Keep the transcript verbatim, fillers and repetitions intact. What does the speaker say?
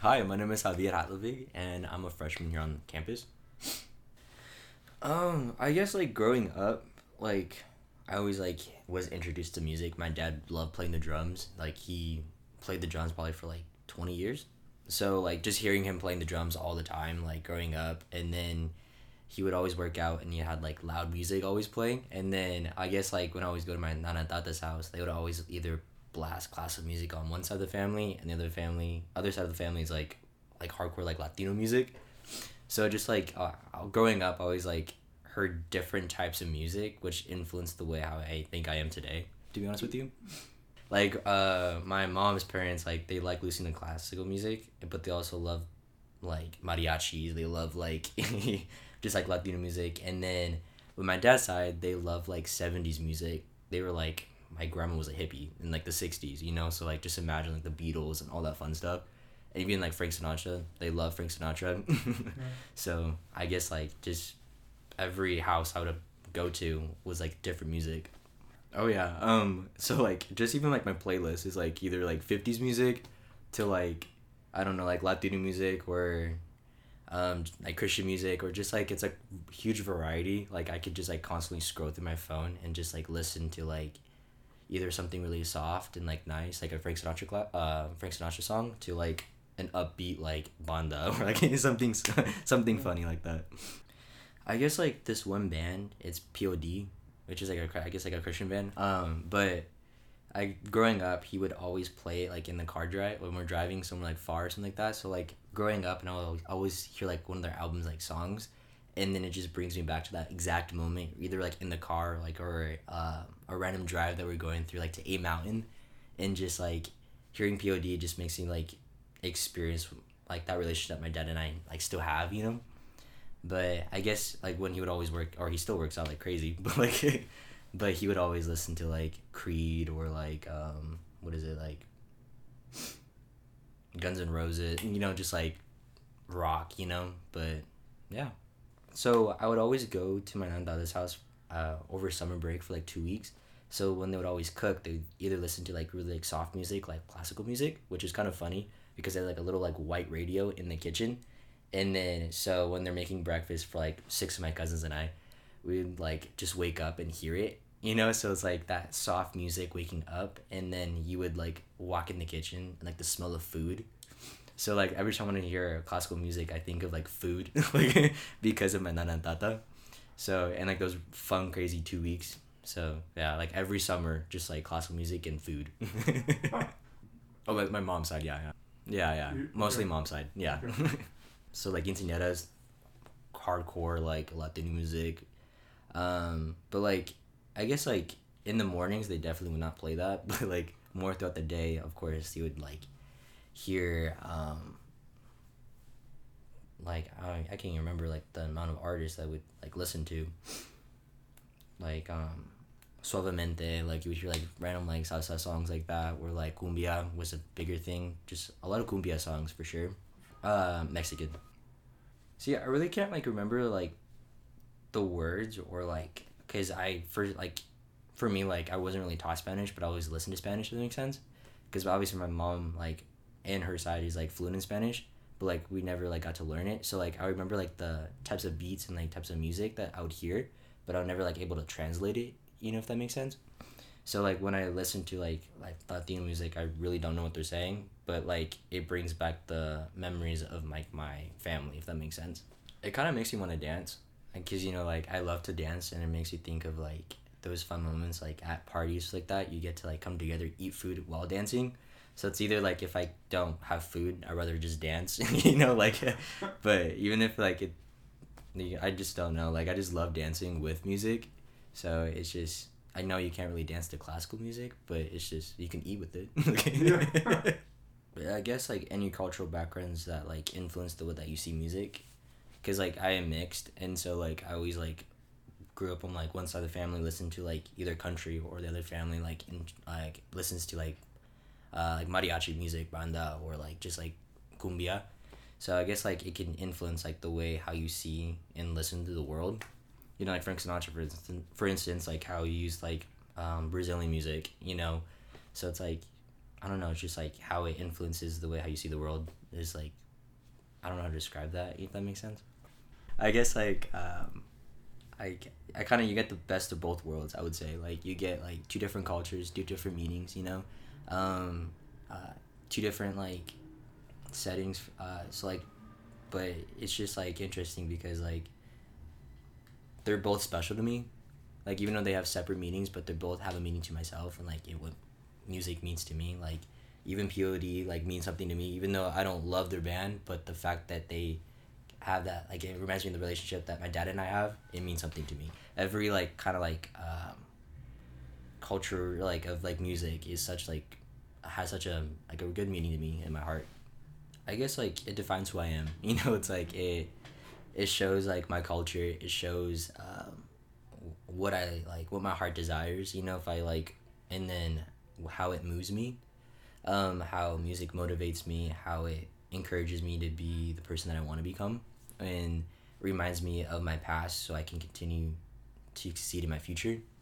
Hi, my name is Javier Hatlevig, and I'm a freshman here on campus. Um, I guess like growing up, like I always like was introduced to music. My dad loved playing the drums. Like he played the drums probably for like twenty years. So like just hearing him playing the drums all the time, like growing up, and then he would always work out and he had like loud music always playing. And then I guess like when I always go to my nana and tata's house, they would always either blast classical music on one side of the family, and the other family, other side of the family is like like hardcore like Latino music. So just like uh, growing up, I always like heard different types of music, which influenced the way how I think I am today. To be honest with you, like uh, my mom's parents, like they like listening to classical music, but they also love like mariachis. They love like just like Latino music, and then with my dad's side, they love like seventies music. They were like, my grandma was a hippie in like the sixties, you know, so like just imagine like the Beatles and all that fun stuff. And even like Frank Sinatra, they love Frank Sinatra. Yeah. So I guess like just every house I would go to was like different music. Oh yeah. Um so like just even like my playlist is like either like fifties music to like I don't know, like Latino music, or um like Christian music, or just like it's a huge variety. Like I could just like constantly scroll through my phone and just like listen to like either something really soft and like nice, like a Frank Sinatra cla- uh Frank Sinatra song, to like an upbeat like banda or like something something funny like that. I guess like this one band, it's P O D, which is like a I guess like a Christian band. Um, but I growing up, he would always play it like in the car drive when we're driving somewhere like far or something like that. So like growing up, and I'll always, always hear like one of their albums like songs, and then it just brings me back to that exact moment, either like in the car, like or uh, a random drive that we're going through, like to a mountain, and just like hearing P O D just makes me like experience like that relationship that my dad and I like still have, you know. But I guess like when he would always work, or he still works out like crazy, but like, but he would always listen to like Creed, or like um what is it, like Guns N' Roses, you know, just like rock, you know. But yeah, so I would always go to my nanda's house uh over summer break for like two weeks. So when they would always cook, they would either listen to like really like soft music, like classical music, which is kind of funny because they had like a little like white radio in the kitchen. And then so when they're making breakfast for like six of my cousins and I, we'd like just wake up and hear it, you know. So it's like that soft music waking up, and then you would like walk in the kitchen and like the smell of food. So like every time when I hear classical music, I think of like food, like because of my nana and tata. So and like those fun crazy two weeks. So yeah, like every summer, just like classical music and food. Oh, like my mom's side, yeah, yeah, yeah, yeah. You- Mostly okay. mom's side, yeah. Okay. So like quinceañeras, hardcore like Latino music. Um, but like I guess like in the mornings they definitely would not play that, but like more throughout the day, of course, you would like hear um like I I can't even remember like the amount of artists I would like listen to. Like um Suavemente, like you would hear like random like salsa songs like that, or like cumbia was a bigger thing. Just a lot of cumbia songs for sure. Uh, Mexican. See, I really can't like remember like the words, or like because I for like for me like I wasn't really taught Spanish, but I always listened to Spanish. If that makes sense, because obviously my mom like and her side is like fluent in Spanish, but like we never like got to learn it. So like I remember like the types of beats and like types of music that I would hear, but I was never like able to translate it. You know, if that makes sense. So like when I listen to like like Latino music, I really don't know what they're saying, but like it brings back the memories of like my family, if that makes sense. It kind of makes me want to dance, because you know like I love to dance, and it makes you think of like those fun moments like at parties like that. You get to like come together, eat food while dancing. So it's either like if I don't have food, I'd rather just dance, you know, like. But even if like it, I just don't know. Like I just love dancing with music, so it's just I know you can't really dance to classical music, but it's just you can eat with it. Yeah. But I guess like any cultural backgrounds that like influence the way that you see music, because like I am mixed, and so like I always like grew up on like one side of the family listened to like either country, or the other family like in, like listens to like uh like mariachi music, banda, or like just like cumbia. So I guess like it can influence like the way how you see and listen to the world. You know, like Frank Sinatra, for instance, for instance, like how he used like um, Brazilian music. You know, so it's like I don't know, it's just like how it influences the way how you see the world is like, I don't know how to describe that, if that makes sense. I guess like um I, I kind of, you get the best of both worlds, I would say. Like you get like two different cultures, two different meanings, you know, um, uh, two different like settings. Uh, so like, but it's just like interesting because like they're both special to me. Like even though they have separate meanings, but they both have a meaning to myself and like it, what music means to me. Like even P O D like means something to me, even though I don't love their band, but the fact that they have that, like it reminds me of the relationship that my dad and I have. It means something to me. Every like kind of like um, culture like of like music is such like has such a like a good meaning to me in my heart. I guess like it defines who I am. You know, it's like it it shows like my culture. It shows um, what I like, what my heart desires. You know, if I like, and then how it moves me, um, how music motivates me, how it encourages me to be the person that I want to become, and reminds me of my past so I can continue to succeed in my future.